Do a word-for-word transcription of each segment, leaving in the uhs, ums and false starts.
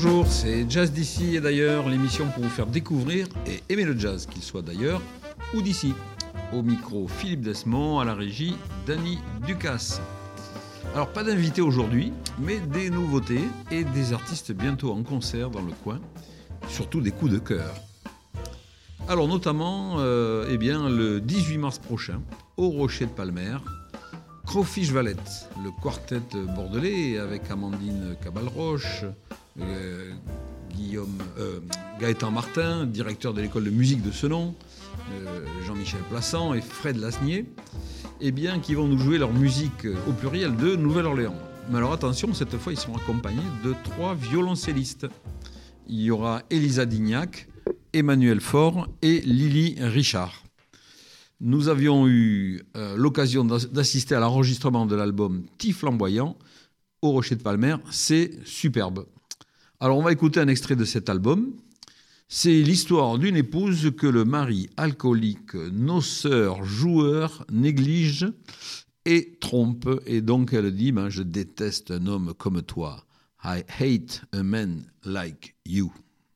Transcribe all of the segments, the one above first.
Bonjour, c'est Jazz d'ici et d'ailleurs, l'émission pour vous faire découvrir et aimer le jazz, qu'il soit d'ailleurs ou d'ici. Au micro, Philippe Desmond, à la régie, Danny Ducasse. Alors, pas d'invité aujourd'hui, mais des nouveautés et des artistes bientôt en concert dans le coin, surtout des coups de cœur. Alors, notamment, euh, eh bien, le dix-huit mars prochain, au Rocher de Palmer, Crawfish Valette, le quartet bordelais avec Amandine Cabalroche, euh, Guillaume, euh, Gaëtan Martin, directeur de l'école de musique de ce nom, euh, Jean-Michel Plassans et Fred Lasnier, eh bien, qui vont nous jouer leur musique au pluriel de Nouvelle-Orléans. Mais alors attention, cette fois, ils seront accompagnés de trois violoncellistes. Il y aura Elisa Dignac, Emmanuel Faure et Lily Richard. Nous avions eu euh, l'occasion d'assister à l'enregistrement de l'album Ti Flamboyant au Rocher de Palmer. C'est superbe. Alors, on va écouter un extrait de cet album. C'est l'histoire d'une épouse que le mari alcoolique, noceur, joueur, néglige et trompe. Et donc, elle dit ben, « Je déteste un homme comme toi. I hate a man like you. »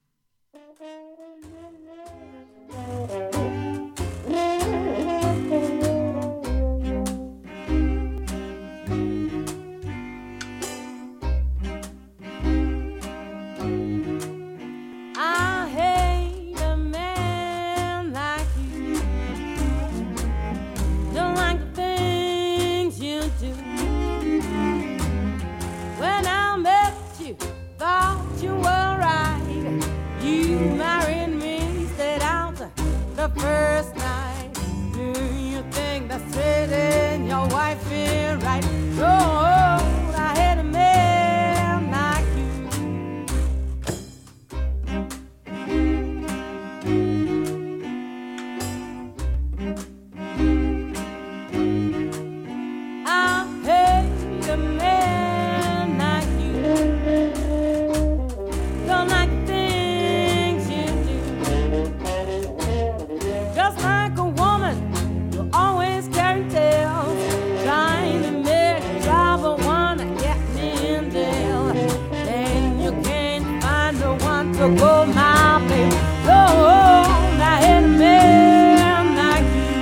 First night, do you think that's treating your wife feel right? Oh, I hate a man like I hate a man like you. Don't like the things you do. Just like a woman, you always carry tales, trying to make trouble, wanna get me in jail. Then you can't find the one to go my way. Oh, I hate a man like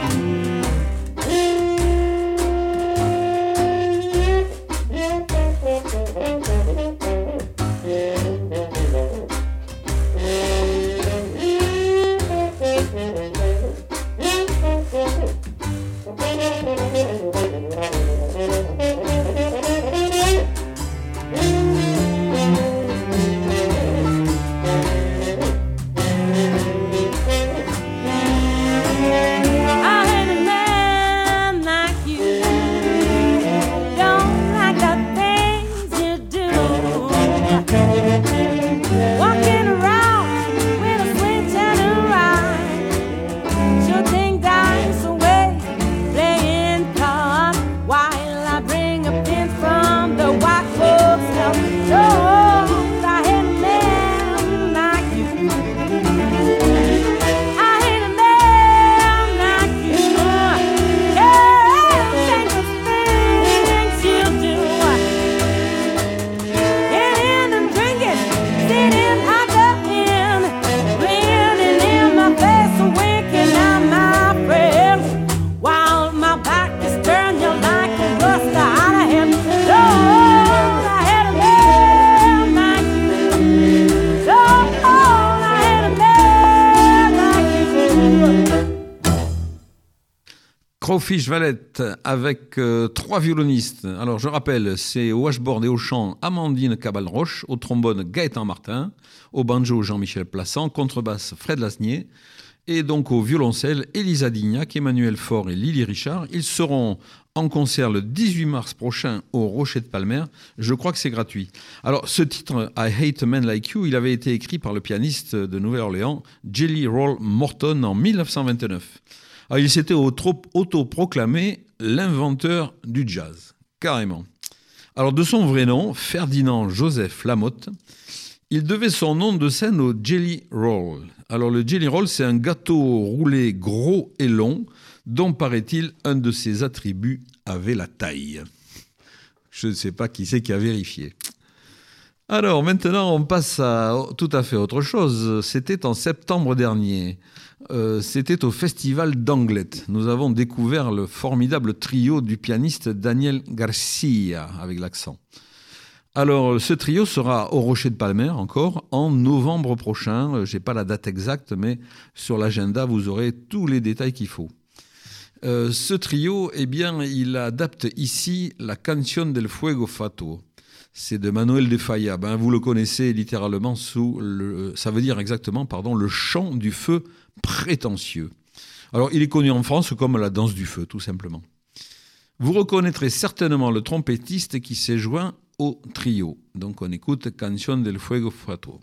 Crawfish Valette avec euh, trois violonistes. Alors je rappelle, c'est au washboard et au chant Amandine Cabalroche, au trombone Gaëtan Martin, au banjo Jean-Michel Plassans, contrebasse Fred Lasnier et donc au violoncelle Elisa Dignac, Emmanuel Faure et Lily Richard. Ils seront en concert le dix-huit mars prochain au Rocher de Palmer. Je crois que c'est gratuit. Alors ce titre, I Hate a Man Like You, il avait été écrit par le pianiste de Nouvelle-Orléans, Jelly Roll Morton, en dix-neuf cent vingt-neuf. Alors, il s'était auto-proclamé l'inventeur du jazz, carrément. Alors, de son vrai nom, Ferdinand Joseph Lamotte, il devait son nom de scène au Jelly Roll. Alors, le Jelly Roll, c'est un gâteau roulé gros et long, dont, paraît-il, un de ses attributs avait la taille. Je ne sais pas qui c'est qui a vérifié. Alors maintenant, on passe à tout à fait autre chose. C'était en septembre dernier. Euh, c'était au festival d'Anglet. Nous avons découvert le formidable trio du pianiste Daniel Garcia, avec l'accent. Alors, ce trio sera au Rocher de Palmer, encore, en novembre prochain. Je n'ai pas la date exacte, mais sur l'agenda, vous aurez tous les détails qu'il faut. Euh, ce trio, eh bien, il adapte ici la Canción del Fuego Fatuo. C'est de Manuel de Falla. Ben, vous le connaissez littéralement sous le, ça veut dire exactement, pardon, le chant du feu prétentieux. Alors, il est connu en France comme la danse du feu, tout simplement. Vous reconnaîtrez certainement le trompettiste qui s'est joint au trio. Donc, on écoute Canción del Fuego Fatuo.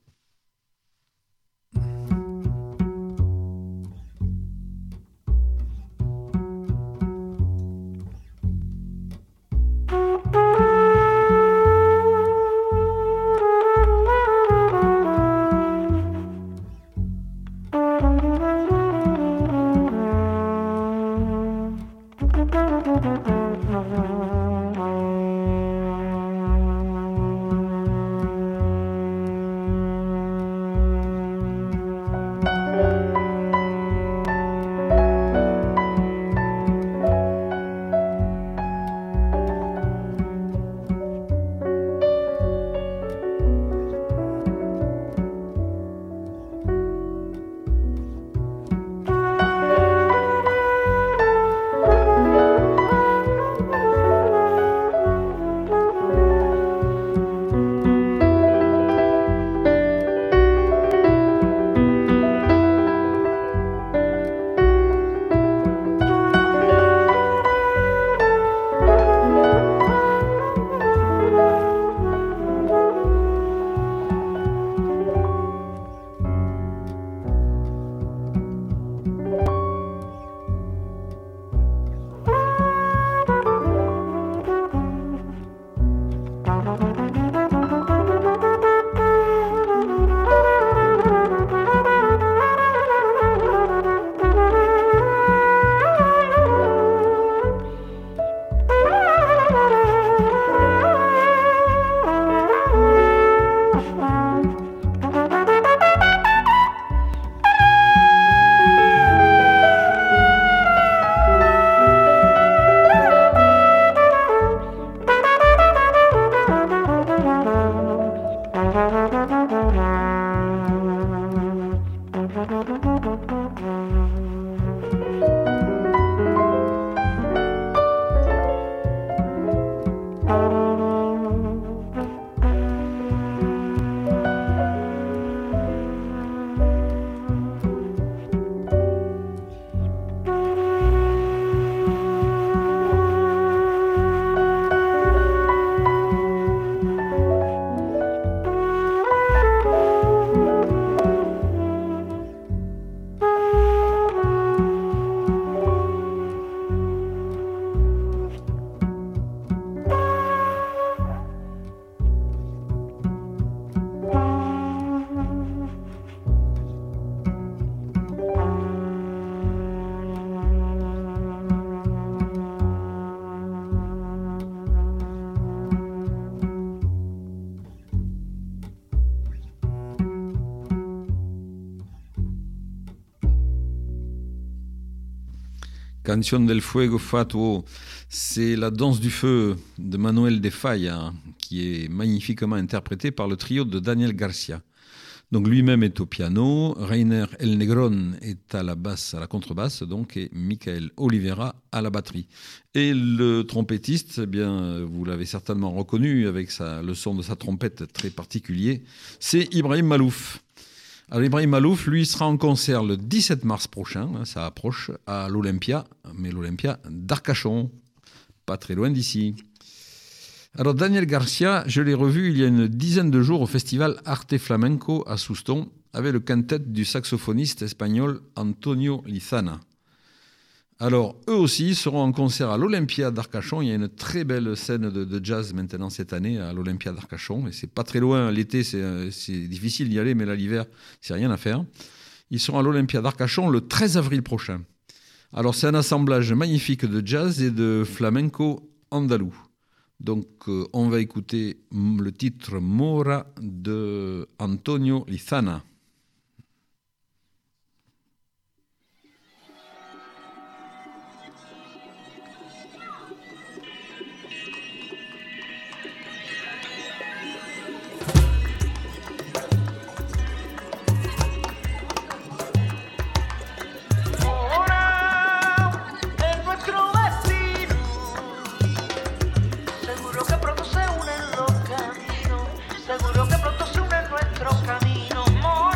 Canción del Fuego Fatuo, c'est la danse du feu de Manuel de Falla, qui est magnifiquement interprétée par le trio de Daniel Garcia. Donc lui-même est au piano, Reiner El Negron est à la basse, à la contrebasse, donc, et Michael Oliveira à la batterie. Et le trompettiste, eh bien, vous l'avez certainement reconnu avec sa, le son de sa trompette très particulier, c'est Ibrahim Malouf. Alors Ibrahim Malouf, lui, sera en concert le dix-sept mars prochain, hein, ça approche, à l'Olympia, mais l'Olympia d'Arcachon, pas très loin d'ici. Alors Daniel Garcia, je l'ai revu il y a une dizaine de jours au festival Arte Flamenco à Souston, avec le quintet du saxophoniste espagnol Antonio Lizana. Alors eux aussi seront en concert à l'Olympia d'Arcachon. Il y a une très belle scène de, de jazz maintenant cette année à l'Olympia d'Arcachon, et c'est pas très loin. L'été c'est, c'est difficile d'y aller, mais là l'hiver c'est rien à faire. Ils seront à l'Olympia d'Arcachon le treize avril prochain. Alors c'est un assemblage magnifique de jazz et de flamenco andalou. Donc euh, on va écouter le titre Mora de Antonio Lizana. Seguro que pronto se unen los caminos, seguro que pronto se unen nuestros caminos.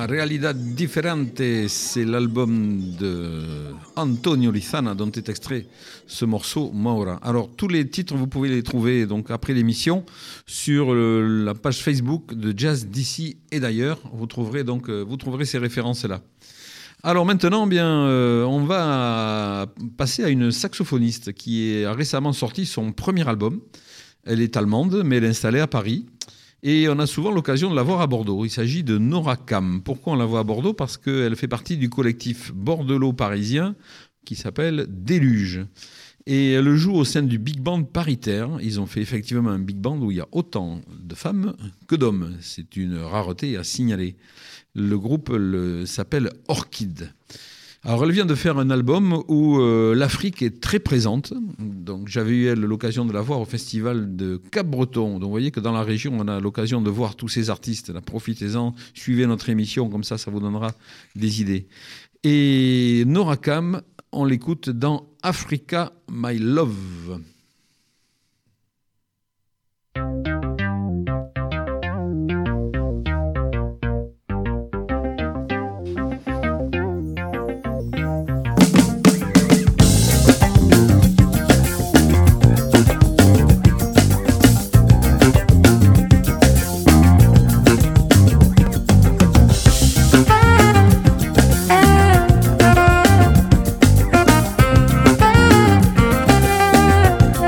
Realidad Diferente, c'est l'album de Antonio Lizana dont est extrait ce morceau Maura. Alors tous les titres vous pouvez les trouver donc après l'émission sur le, la page Facebook de Jazz d'ici et d'ailleurs. Vous trouverez donc vous trouverez ces références là. Alors maintenant, bien, euh, on va passer à une saxophoniste qui a récemment sorti son premier album. Elle est allemande, mais elle est installée à Paris. Et on a souvent l'occasion de la voir à Bordeaux. Il s'agit de Nora Kam. Pourquoi on la voit à Bordeaux ? Parce qu'elle fait partie du collectif bordelot parisien qui s'appelle Déluge. Et elle joue au sein du Big Band paritaire. Ils ont fait effectivement un Big Band où il y a autant de femmes que d'hommes. C'est une rareté à signaler. Le groupe le, s'appelle Orchid. Alors, elle vient de faire un album où euh, l'Afrique est très présente. Donc, j'avais eu elle, l'occasion de la voir au festival de Cap-Breton. Donc, vous voyez que dans la région, on a l'occasion de voir tous ces artistes. Là, profitez-en, suivez notre émission, comme ça, ça vous donnera des idées. Et Nora Kam, on l'écoute dans Africa, My Love. Thank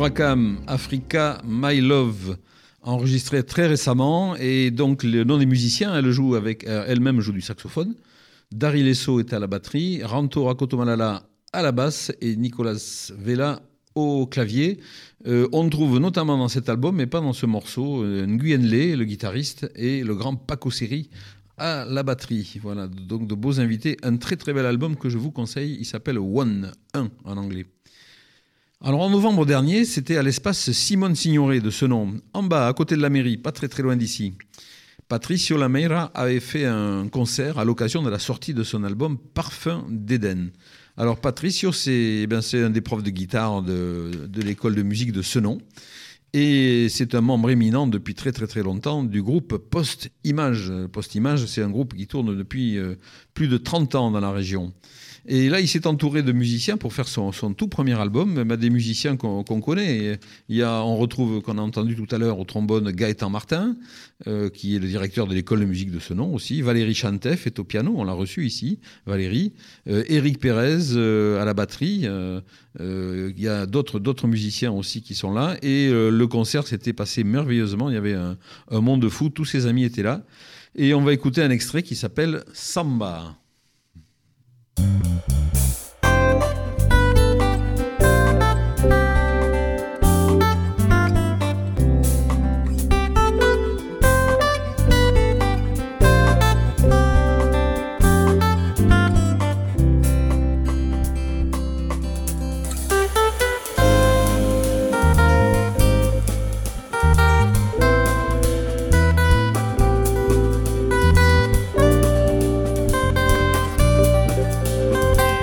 Rakam, Africa, My Love, enregistré très récemment. Et donc, le nom des musiciens, elle joue avec, elle-même joue du saxophone. Dari Lesso est à la batterie, Ranto Rakotomalala à la basse et Nicolas Vela au clavier. Euh, on trouve notamment dans cet album, mais pas dans ce morceau, Nguyen Le, le guitariste, et le grand Paco Seri à la batterie. Voilà, donc de beaux invités. Un très très bel album que je vous conseille. Il s'appelle One, un en anglais. Alors en novembre dernier, c'était à l'espace Simone Signoret de ce nom, en bas, à côté de la mairie, pas très très loin d'ici. Patricio Lameira avait fait un concert à l'occasion de la sortie de son album Parfum d'Éden. Alors Patricio, c'est, eh bien, c'est un des profs de guitare de, de l'école de musique de Senon. Et c'est un membre éminent depuis très très très longtemps du groupe Post-Image. Post-Image, c'est un groupe qui tourne depuis euh, plus de trente ans dans la région. Et là, il s'est entouré de musiciens pour faire son, son tout premier album, même des musiciens qu'on, qu'on connaît. Et il y a, on retrouve, qu'on a entendu tout à l'heure, au trombone Gaëtan Martin, euh, qui est le directeur de l'école de musique de Senon aussi. Valérie Chantef est au piano, on l'a reçu ici, Valérie. Euh, Éric Pérez euh, à la batterie. Euh, euh, il y a d'autres, d'autres musiciens aussi qui sont là. Et euh, le concert s'était passé merveilleusement. Il y avait un, un monde fou, tous ses amis étaient là. Et on va écouter un extrait qui s'appelle Samba. Thank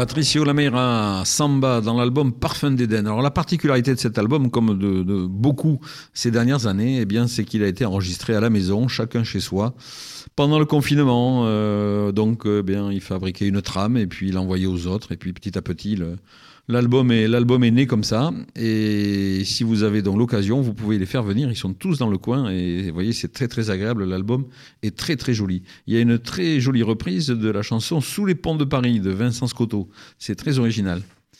Patricio Lameira, Samba, dans l'album Parfum d'Éden. Alors la particularité de cet album, comme de, de beaucoup ces dernières années, eh bien, c'est qu'il a été enregistré à la maison, chacun chez soi, pendant le confinement. Euh, donc eh bien, il fabriquait une trame et puis il l'envoyait aux autres. Et puis petit à petit, le, l'album, est, l'album est né comme ça. Et si vous avez donc l'occasion, vous pouvez les faire venir. Ils sont tous dans le coin et vous voyez, c'est très très agréable. L'album est très très joli. Il y a une très jolie reprise de la chanson Sous les ponts de Paris de Vincent Scotto. C'est très original.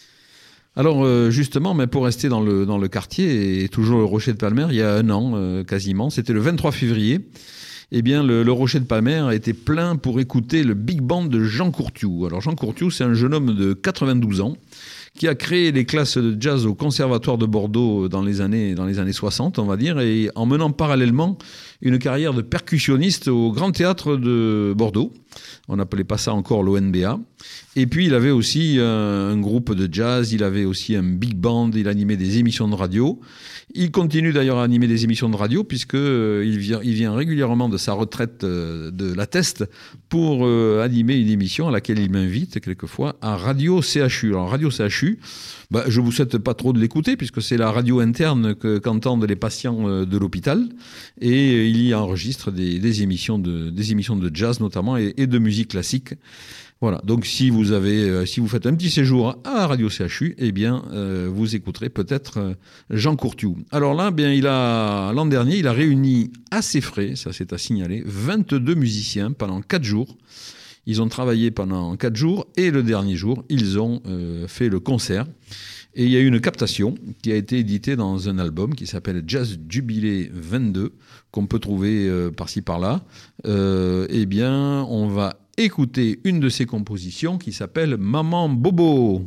Alors euh, justement, mais pour rester dans le, dans le quartier et toujours le Rocher de Palmer, il y a un an euh, quasiment, c'était le vingt-trois février, eh bien le, le Rocher de Palmer était plein pour écouter le big band de Jean Courtiou. Alors Jean Courtiou, c'est un jeune homme de quatre-vingt-douze ans qui a créé les classes de jazz au Conservatoire de Bordeaux dans les années, dans les années soixante, on va dire, et en menant parallèlement une carrière de percussionniste au Grand Théâtre de Bordeaux. On n'appelait pas ça encore l'O N B A. Et puis, il avait aussi un groupe de jazz, il avait aussi un big band, il animait des émissions de radio. Il continue d'ailleurs à animer des émissions de radio puisqu'il vient, il vient régulièrement de sa retraite de la Teste pour animer une émission à laquelle il m'invite quelquefois à Radio C H U. Alors, Radio C H U, bah, je ne vous souhaite pas trop de l'écouter puisque c'est la radio interne que, qu'entendent les patients de l'hôpital. Et il y enregistre des, des, émissions, de, des émissions de jazz notamment et, et de musique classique. Voilà, donc si vous avez, euh, si vous faites un petit séjour à Radio C H U, eh bien, euh, vous écouterez peut-être euh, Jean Courtiou. Alors là, bien, il a, l'an dernier, il a réuni à ses frais, ça c'est à signaler, vingt-deux musiciens pendant quatre jours. Ils ont travaillé pendant quatre jours et le dernier jour, ils ont euh, fait le concert. Et il y a eu une captation qui a été éditée dans un album qui s'appelle Jazz Jubilé vingt-deux, qu'on peut trouver euh, par-ci par-là. Euh, eh bien, on va écouter une de ses compositions qui s'appelle Maman Bobo.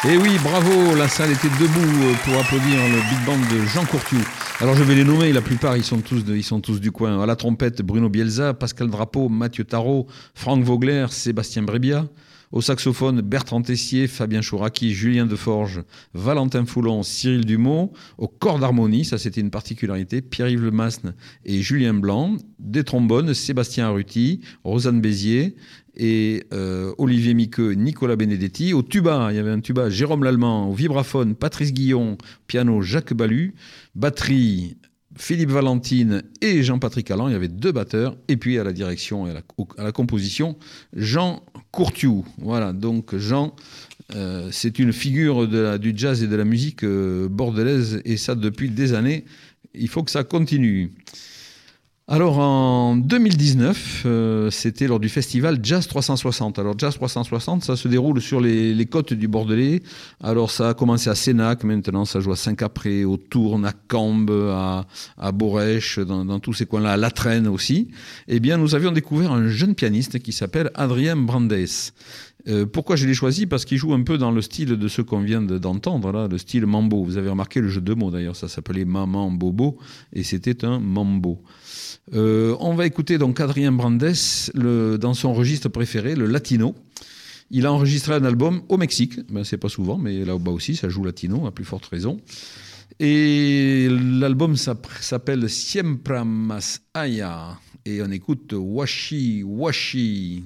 Et oui, bravo, la salle était debout pour applaudir le big band de Jean Courtiou. Alors je vais les nommer, la plupart ils sont tous, de, ils sont tous du coin. À la trompette, Bruno Bielsa, Pascal Drapeau, Mathieu Tarot, Franck Vogler, Sébastien Brébia. Au saxophone, Bertrand Tessier, Fabien Chouraki, Julien Deforge, Valentin Foulon, Cyril Dumont. Au corps d'harmonie, ça c'était une particularité, Pierre-Yves Lemasne et Julien Blanc. Des trombones, Sébastien Arruti, Rosanne Bézier et euh, Olivier Miqueux, Nicolas Benedetti. Au tuba, il y avait un tuba, Jérôme Lallemand. Au vibraphone, Patrice Guillon. Piano, Jacques Balu. Batterie, Philippe Valentine et Jean-Patrick Allan, il y avait deux batteurs, et puis à la direction et à la, à la composition, Jean Courtiou. Voilà, donc Jean, euh, c'est une figure de la, du jazz et de la musique euh, bordelaise, et ça depuis des années. Il faut que ça continue. Alors en deux mille dix-neuf, euh, c'était lors du festival Jazz trois cent soixante. Alors Jazz trois cent soixante, ça se déroule sur les, les côtes du Bordelais. Alors ça a commencé à Sénac, maintenant ça joue à Saint-Capré, au Tourne, à Cambes, à, à Borèche, dans, dans tous ces coins-là, à La Traîne aussi. Eh bien, nous avions découvert un jeune pianiste qui s'appelle Adrien Brandes. Euh, pourquoi je l'ai choisi ? Parce qu'il joue un peu dans le style de ce qu'on vient de, d'entendre, là, le style mambo. Vous avez remarqué le jeu de mots d'ailleurs, ça s'appelait Maman Bobo et c'était un mambo. Euh, on va écouter donc Adrien Brandes le, dans son registre préféré, le latino. Il a enregistré un album au Mexique, ben, c'est pas souvent, mais là-bas aussi ça joue latino, à plus forte raison. Et l'album s'appelle Siempre Más Allá et on écoute Washi Washi.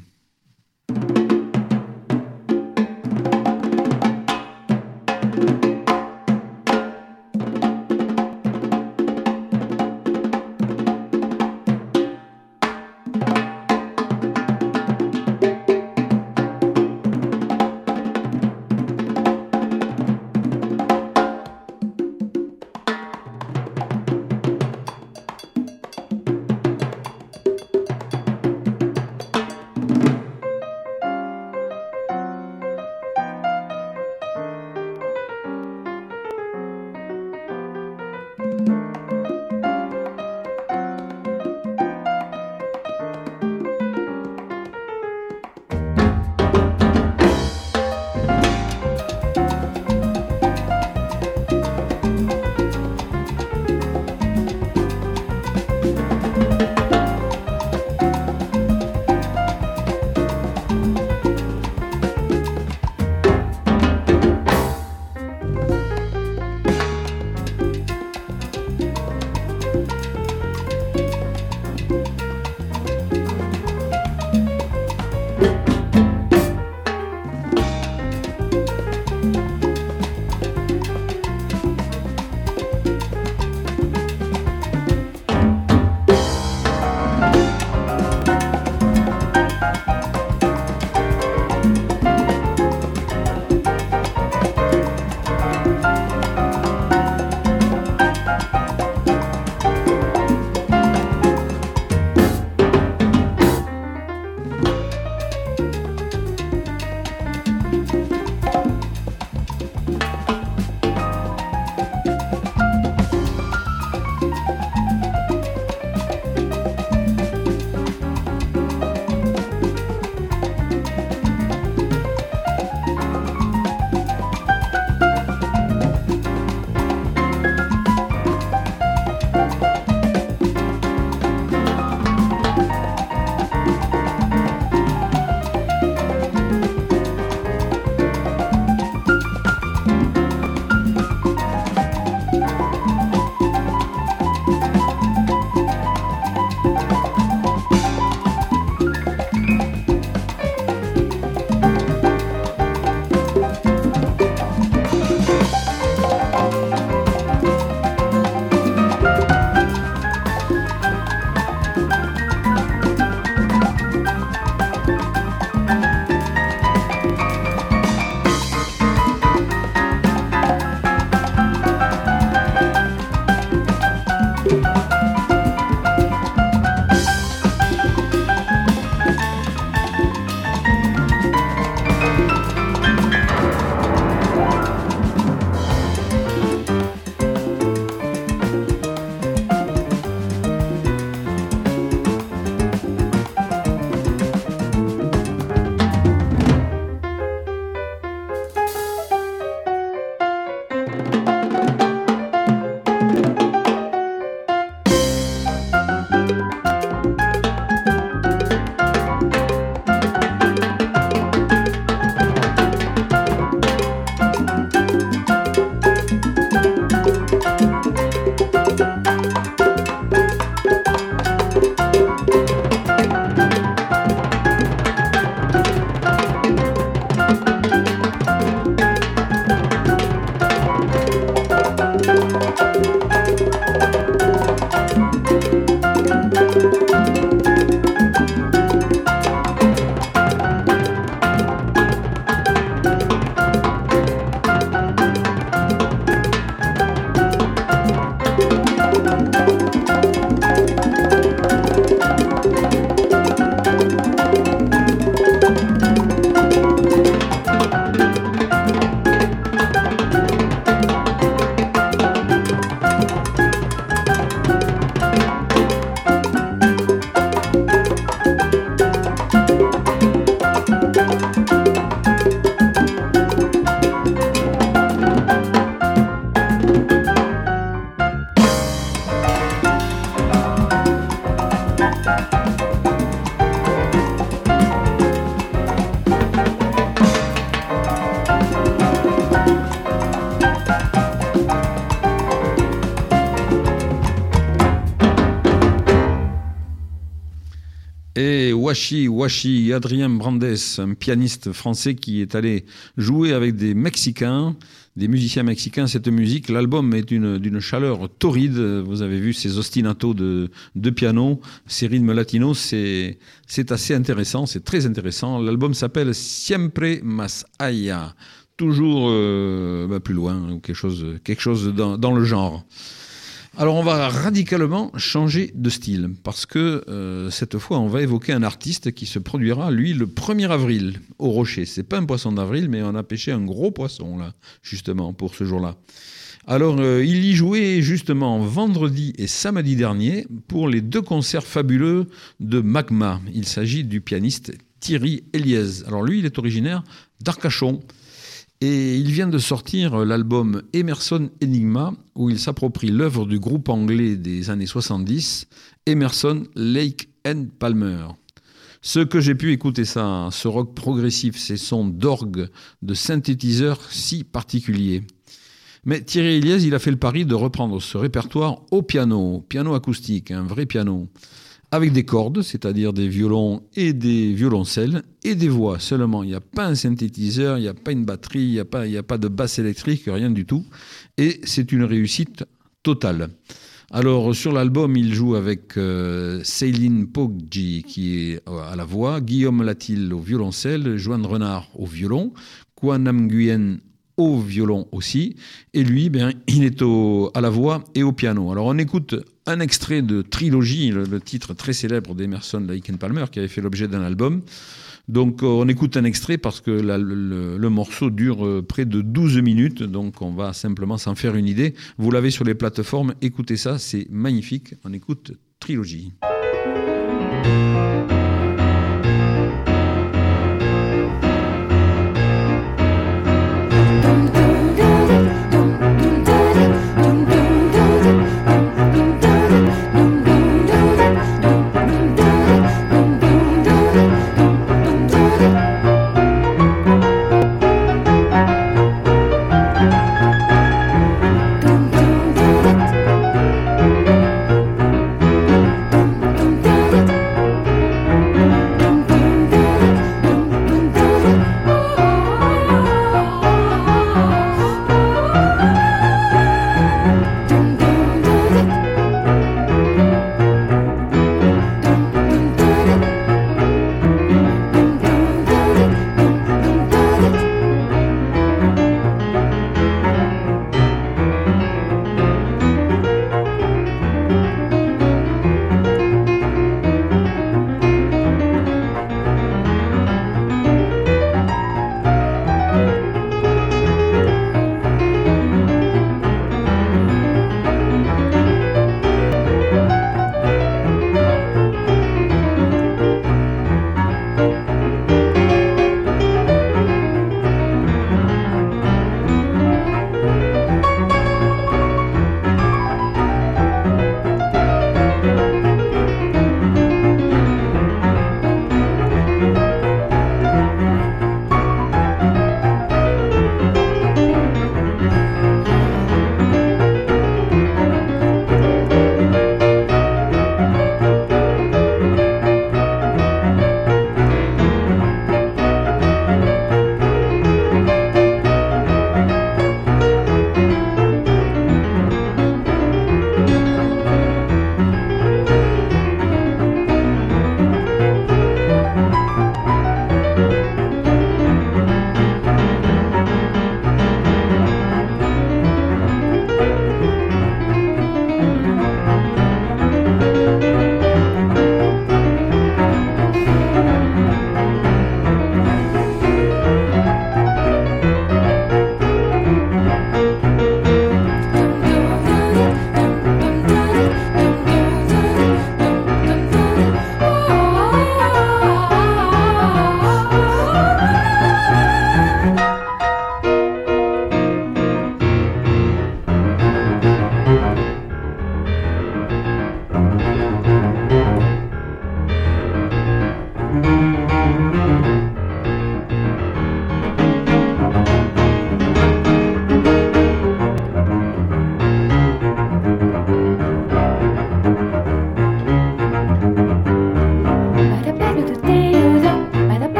Washi Washi, Adrien Brandes, un pianiste français qui est allé jouer avec des Mexicains, des musiciens mexicains, cette musique. L'album est d'une, d'une chaleur torride. Vous avez vu ces ostinatos de, de piano, ces rythmes latinos, c'est, c'est assez intéressant, c'est très intéressant. L'album s'appelle Siempre Más Allá, toujours euh, bah, plus loin, ou quelque chose, quelque chose dans, dans le genre. Alors on va radicalement changer de style parce que euh, cette fois on va évoquer un artiste qui se produira lui le premier avril au Rocher. C'est pas un poisson d'avril mais on a pêché un gros poisson là justement pour ce jour-là. Alors euh, il y jouait justement vendredi et samedi dernier pour les deux concerts fabuleux de Magma. Il s'agit du pianiste Thierry Eliez. Alors lui il est originaire d'Arcachon. Et il vient de sortir l'album Emerson Enigma, où il s'approprie l'œuvre du groupe anglais des années soixante-dix, Emerson, Lake and Palmer. Ce que j'ai pu écouter ça, ce rock progressif, ces sons d'orgue, de synthétiseurs si particuliers. Mais Thierry Eliez, il a fait le pari de reprendre ce répertoire au piano, piano acoustique, un vrai piano, avec des cordes, c'est-à-dire des violons et des violoncelles, et des voix seulement. Il n'y a pas un synthétiseur, il n'y a pas une batterie, il n'y a pas, il n'y a pas de basse électrique, rien du tout. Et c'est une réussite totale. Alors, sur l'album, il joue avec euh, Céline Poggi, qui est à la voix, Guillaume Latil au violoncelle, Joanne Renard au violon, Kwan Nam Nguyen au violon aussi, et lui, ben, il est au, à la voix et au piano. Alors on écoute un extrait de Trilogie, le, le titre très célèbre d'Emerson, Lake and Palmer, qui avait fait l'objet d'un album. Donc on écoute un extrait parce que la, le, le morceau dure près de douze minutes, donc on va simplement s'en faire une idée. Vous l'avez sur les plateformes, écoutez ça, c'est magnifique. On écoute Trilogie. Dum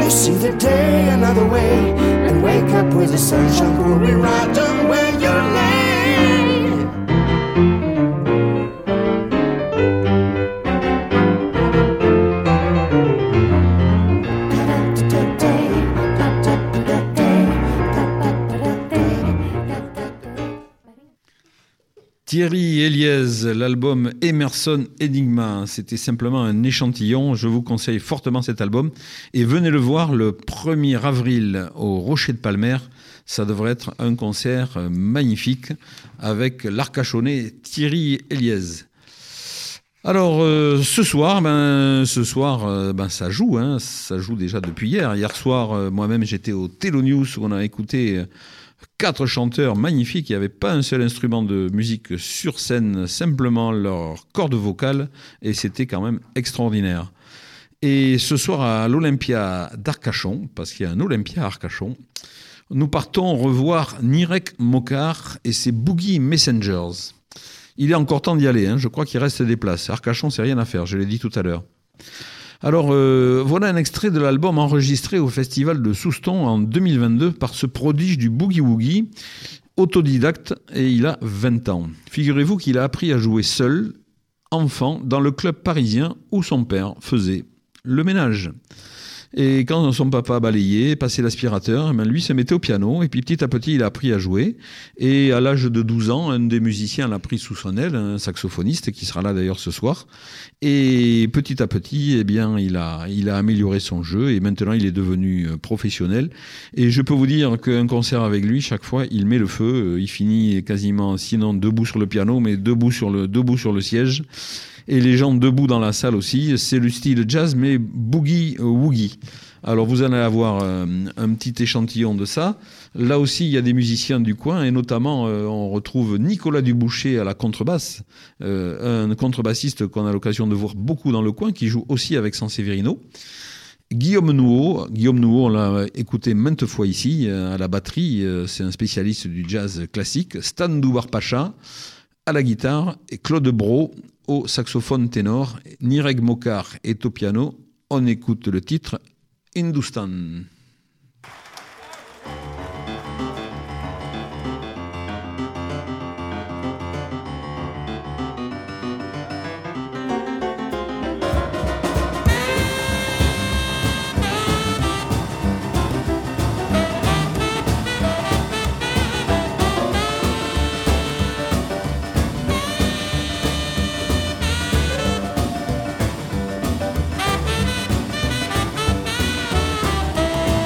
see the day another way and wake up with the sunshine pouring right on where you're laying. Thierry Eliez, l'album Emerson Enigma, c'était simplement un échantillon, je vous conseille fortement cet album et venez le voir le premier avril au Rocher de Palmer, ça devrait être un concert magnifique avec l'Arcachonnais Thierry Eliez. Alors euh, ce soir, ben, ce soir euh, ben, ça joue, hein, ça joue déjà depuis hier. Hier soir, euh, moi-même j'étais au Telo News où on a écouté... Euh, Quatre chanteurs magnifiques, il n'y avait pas un seul instrument de musique sur scène, simplement leur corde vocale, et c'était quand même extraordinaire. Et ce soir à l'Olympia d'Arcachon, parce qu'il y a un Olympia à Arcachon, nous partons revoir Nirek Mokar et ses Boogie Messengers. Il est encore temps d'y aller, hein, je crois qu'il reste des places. Arcachon, c'est rien à faire, je l'ai dit tout à l'heure. Alors, euh, voilà un extrait de l'album enregistré au festival de Souston en deux mille vingt-deux par ce prodige du boogie-woogie, autodidacte, et il a vingt ans. Figurez-vous qu'il a appris à jouer seul, enfant, dans le club parisien où son père faisait le ménage. Et quand son papa balayait, passait l'aspirateur, ben lui se mettait au piano, et puis petit à petit il a appris à jouer. Et à l'âge de douze ans, un des musiciens l'a pris sous son aile, un saxophoniste qui sera là d'ailleurs ce soir. Et petit à petit, eh bien, il a, il a amélioré son jeu, et maintenant il est devenu professionnel. Et je peux vous dire qu'un concert avec lui, chaque fois, il met le feu, il finit quasiment, sinon debout sur le piano, mais debout sur le, debout sur le siège. Et les gens debout dans la salle aussi, c'est le style jazz, mais boogie-woogie. Alors vous allez avoir euh, un petit échantillon de ça. Là aussi, il y a des musiciens du coin, et notamment, euh, on retrouve Nicolas Duboucher à la contrebasse, euh, un contrebassiste qu'on a l'occasion de voir beaucoup dans le coin, qui joue aussi avec Sanseverino. Guillaume Nouot, Guillaume Nouot, on l'a écouté maintes fois ici, à la batterie, c'est un spécialiste du jazz classique. Stan Doubar-Pacha à la guitare, et Claude Brault au saxophone ténor. Nirek Mokar est au piano. On écoute le titre Hindustan. Thank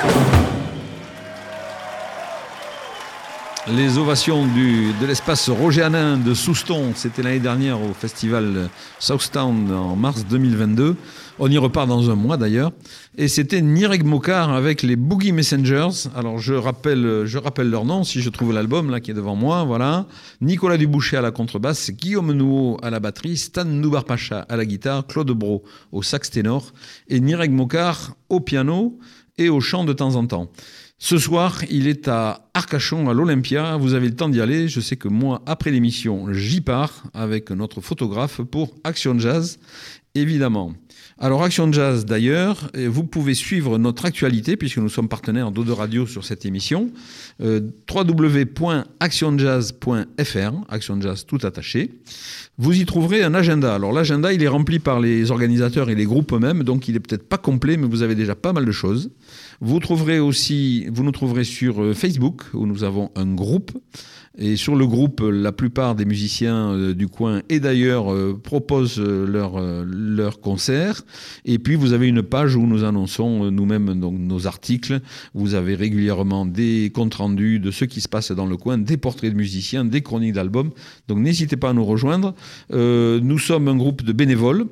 Les ovations du, de l'espace Roger Hanin de Souston, c'était l'année dernière au festival Southtown en mars deux mille vingt-deux. On y repart dans un mois d'ailleurs. Et c'était Nireg Mokar avec les Boogie Messengers. Alors je rappelle, je rappelle leur nom si je trouve l'album là qui est devant moi. Voilà. Nicolas Duboucher à la contrebasse, Guillaume Nouveau à la batterie, Stan Noubar-Pacha à la guitare, Claude Bro au sax ténor et Nireg Mokar au piano et au chant de temps en temps. Ce soir, il est à Arcachon, à l'Olympia. Vous avez le temps d'y aller. Je sais que moi, après l'émission, j'y pars avec notre photographe pour Action Jazz, évidemment. Alors, Action Jazz, d'ailleurs, vous pouvez suivre notre actualité, puisque nous sommes partenaires d'O deux Radio sur cette émission. Euh, w w w point action jazz point f r, Action Jazz tout attaché. Vous y trouverez un agenda. Alors, l'agenda, il est rempli par les organisateurs et les groupes eux-mêmes, donc il n'est peut-être pas complet, mais vous avez déjà pas mal de choses. Vous trouverez aussi, vous nous trouverez sur Facebook, où nous avons un groupe. Et sur le groupe, la plupart des musiciens du coin et d'ailleurs proposent leurs leur concerts. Et puis, vous avez une page où nous annonçons nous-mêmes donc, nos articles. Vous avez régulièrement des comptes rendus de ce qui se passe dans le coin, des portraits de musiciens, des chroniques d'albums. Donc, n'hésitez pas à nous rejoindre. Euh, nous sommes un groupe de bénévoles.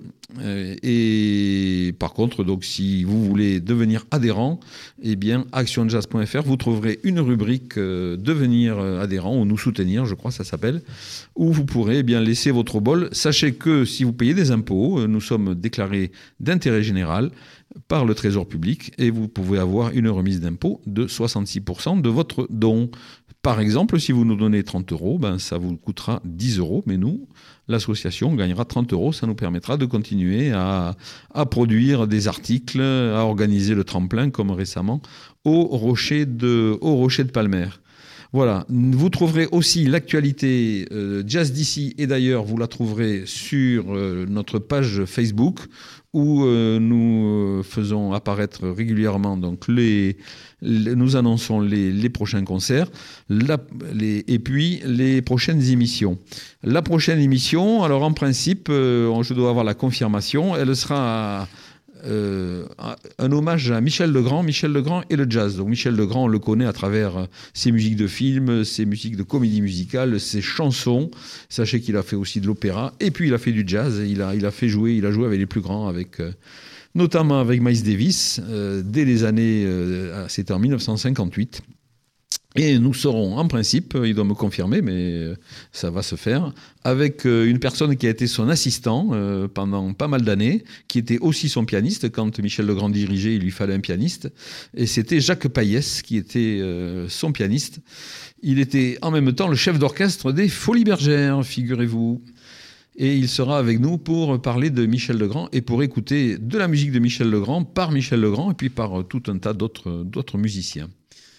Et par contre, donc, si vous voulez devenir adhérent, eh bien, action jazz point f r, vous trouverez une rubrique euh, devenir adhérent ou nous soutenir, je crois que ça s'appelle, où vous pourrez eh bien laisser votre bol. Sachez que si vous payez des impôts, nous sommes déclarés d'intérêt général par le Trésor public et vous pouvez avoir une remise d'impôt de soixante-six pour cent de votre don. Par exemple, si vous nous donnez trente euros, ben, ça vous coûtera dix euros, mais nous, l'association gagnera trente euros. Ça nous permettra de continuer à, à produire des articles, à organiser le tremplin, comme récemment, au Rocher de, au Rocher de Palmer. Voilà, vous trouverez aussi l'actualité euh, Jazz d'ici et d'ailleurs, vous la trouverez sur euh, notre page Facebook où euh, nous faisons apparaître régulièrement, donc les, les nous annonçons les, les prochains concerts la, les, et puis les prochaines émissions. La prochaine émission, alors en principe, euh, je dois avoir la confirmation, elle sera... Euh, un hommage à Michel Legrand, Michel Legrand et le jazz. Donc Michel Legrand, on le connaît à travers ses musiques de films, ses musiques de comédie musicale, ses chansons. Sachez qu'il a fait aussi de l'opéra et puis il a fait du jazz. Il a, il a fait jouer, il a joué avec les plus grands, avec euh, notamment avec Miles Davis euh, dès les années, euh, c'était en dix-neuf cent cinquante-huit. Et nous serons, en principe, il doit me confirmer, mais ça va se faire, avec une personne qui a été son assistant euh, pendant pas mal d'années, qui était aussi son pianiste. Quand Michel Legrand dirigeait, il lui fallait un pianiste. Et c'était Jacques Payès qui était euh, son pianiste. Il était en même temps le chef d'orchestre des Folies Bergères, figurez-vous. Et il sera avec nous pour parler de Michel Legrand et pour écouter de la musique de Michel Legrand par Michel Legrand et puis par tout un tas d'autres, d'autres musiciens.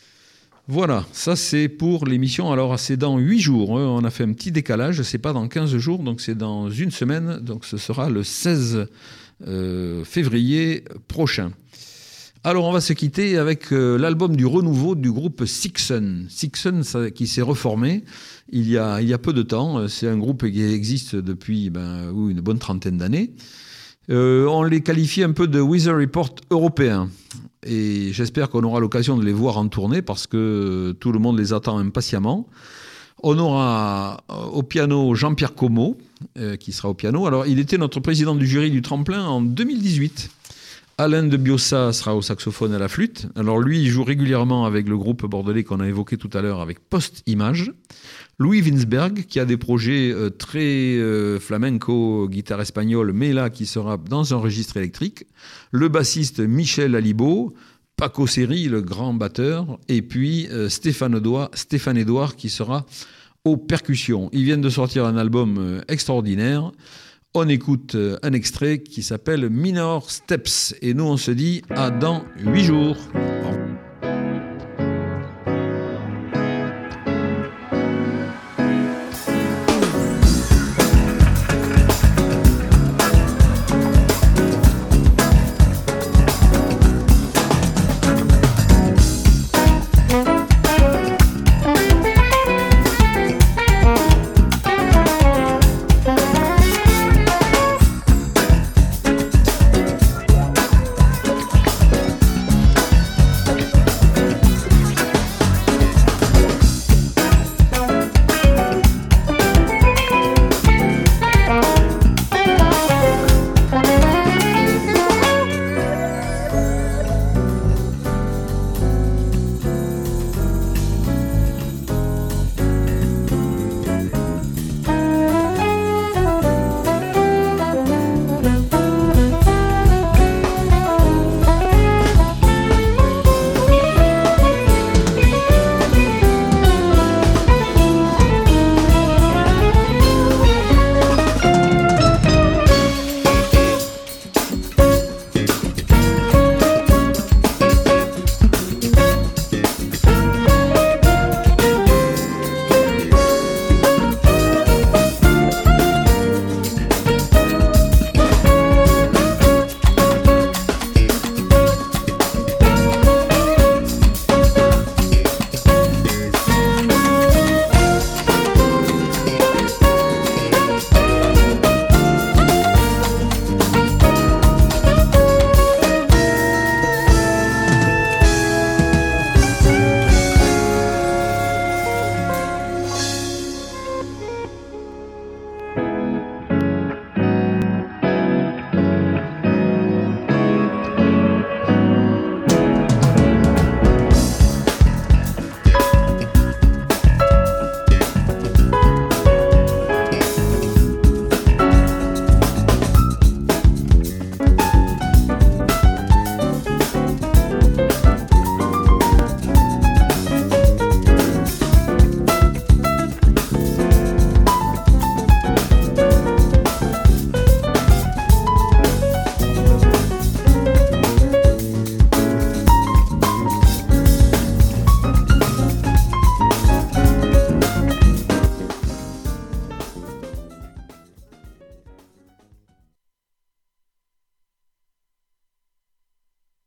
Voilà, ça c'est pour l'émission. Alors c'est dans huit jours, hein. On a fait un petit décalage, c'est pas dans quinze jours, donc c'est dans une semaine, donc ce sera le seize euh, février prochain. Alors on va se quitter avec euh, l'album du renouveau du groupe Sixon. Sixon ça, qui s'est reformé il y, a, il y a peu de temps, c'est un groupe qui existe depuis ben, une bonne trentaine d'années. Euh, on les qualifie un peu de Weather Report européen. Et j'espère qu'on aura l'occasion de les voir en tournée parce que tout le monde les attend impatiemment. On aura au piano Jean-Pierre Como, euh, qui sera au piano. Alors, il était notre président du jury du tremplin en deux mille dix-huit. Alain de Biossa sera au saxophone et à la flûte. Alors, lui, il joue régulièrement avec le groupe bordelais qu'on a évoqué tout à l'heure avec Post-Image. Louis Winsberg, qui a des projets euh, très euh, flamenco, guitare espagnole, mais là, qui sera dans un registre électrique. Le bassiste Michel Alibo, Paco Seri, le grand batteur, et puis euh, Stéphane Edouard, Stéphane Edouard, qui sera aux percussions. Ils viennent de sortir un album euh, extraordinaire. On écoute euh, un extrait qui s'appelle Minor Steps. Et nous, on se dit à dans huit jours.